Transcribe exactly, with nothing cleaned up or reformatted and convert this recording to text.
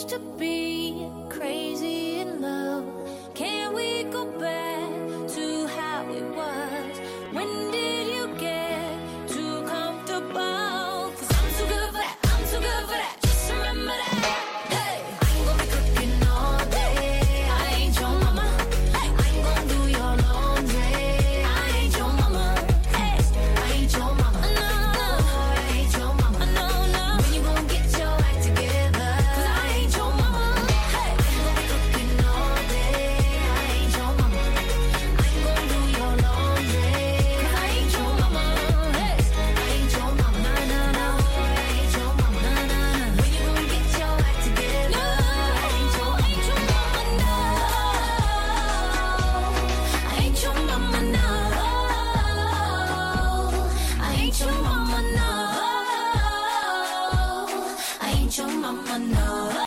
used to be crazy in love. Can we go back to how it was? When did you get too comfortable? Cause I'm too good for that, I'm too good for that. Just remember that. Hey, I ain't gonna be cooking all day. I ain't your mama. Hey, I ain't gonna do your laundry. I ain't your mama. Hey, I ain't your mama. No, no, I ain't your mama. No, no. When you gonna get your act together? Cause I ain't your mama. Hey, I ain't gonna be cooking all day. I ain't your mama. I ain't gonna do your laundry. Cause I ain't your mama. Hey, I ain't your mama. No, no, no. I ain't your mama. No, no, no. When you gonna get your act together? No, I ain't your, ain't your mama. No, I ain't your mama. No, I ain't your mama. No, I ain't your mama. No.